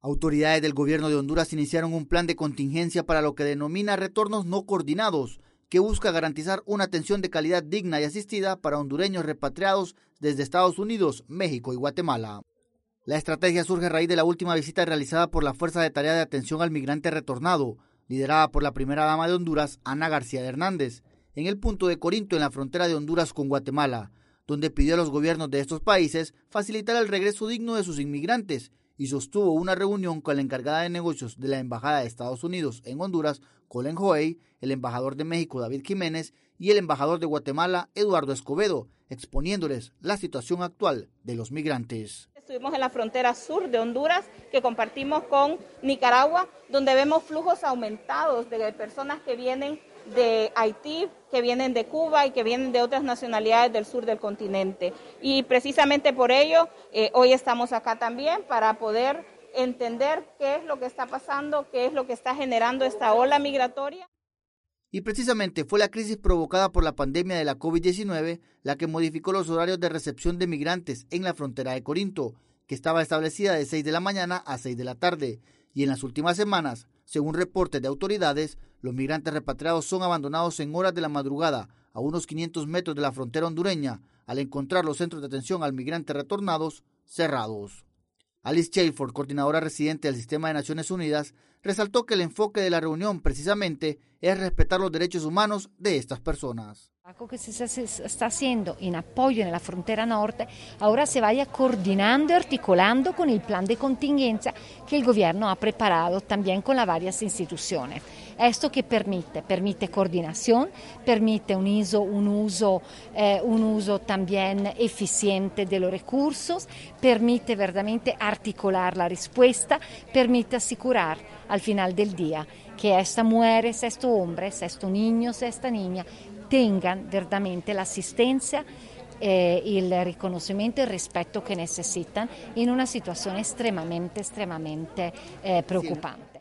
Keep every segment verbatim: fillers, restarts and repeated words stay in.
Autoridades del gobierno de Honduras iniciaron un plan de contingencia para lo que denomina retornos no coordinados, que busca garantizar una atención de calidad digna y asistida para hondureños repatriados desde Estados Unidos, México y Guatemala. La estrategia surge a raíz de la última visita realizada por la Fuerza de Tarea de Atención al Migrante Retornado, liderada por la primera dama de Honduras, Ana García Hernández, en el punto de Corinto, en la frontera de Honduras con Guatemala, donde pidió a los gobiernos de estos países facilitar el regreso digno de sus inmigrantes y sostuvo una reunión con la encargada de negocios de la Embajada de Estados Unidos en Honduras, Colin Hoey, el embajador de México, David Jiménez, y el embajador de Guatemala, Eduardo Escobedo, exponiéndoles la situación actual de los migrantes. Estuvimos en la frontera sur de Honduras, que compartimos con Nicaragua, donde vemos flujos aumentados de personas que vienen de Haití, que vienen de Cuba y que vienen de otras nacionalidades del sur del continente. Y precisamente por ello, eh, hoy estamos acá también para poder entender qué es lo que está pasando, qué es lo que está generando esta ola migratoria. Y precisamente fue la crisis provocada por la pandemia de la COVID diecinueve la que modificó los horarios de recepción de migrantes en la frontera de Corinto, que estaba establecida de seis de la mañana a seis de la tarde. Y en las últimas semanas, según reportes de autoridades, los migrantes repatriados son abandonados en horas de la madrugada a unos quinientos metros de la frontera hondureña, al encontrar los centros de atención al migrante retornados cerrados. Alice Chalford, coordinadora residente del Sistema de Naciones Unidas, resaltó que el enfoque de la reunión precisamente es respetar los derechos humanos de estas personas. Lo que se está haciendo en apoyo en la frontera norte ahora se vaya coordinando y articulando con el plan de contingencia que el gobierno ha preparado también con las varias instituciones. Esto que permite, permite coordinación, permite un uso, un uso, eh, un uso también eficiente de los recursos, permite verdaderamente articular la respuesta, permite asegurar al final del día que esta mujer, si este hombre, si este niño, si esta niña tengan verdaderamente la asistencia, eh, el reconocimiento y el respeto que necesitan en una situación extremadamente, extremadamente eh, preocupante.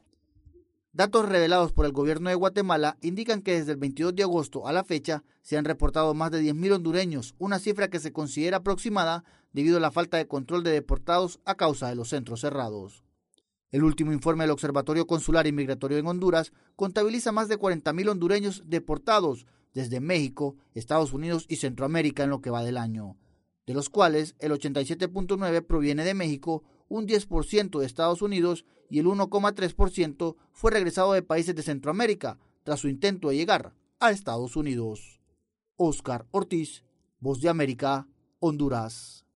Datos revelados por el gobierno de Guatemala indican que desde el veintidós de agosto a la fecha se han reportado más de diez mil hondureños, una cifra que se considera aproximada debido a la falta de control de deportados a causa de los centros cerrados. El último informe del Observatorio Consular y Migratorio en Honduras contabiliza más de cuarenta mil hondureños deportados desde México, Estados Unidos y Centroamérica en lo que va del año, de los cuales el ochenta y siete punto nueve por ciento proviene de México, un diez por ciento de Estados Unidos y el uno coma tres por ciento fue regresado de países de Centroamérica tras su intento de llegar a Estados Unidos. Oscar Ortiz, Voz de América, Honduras.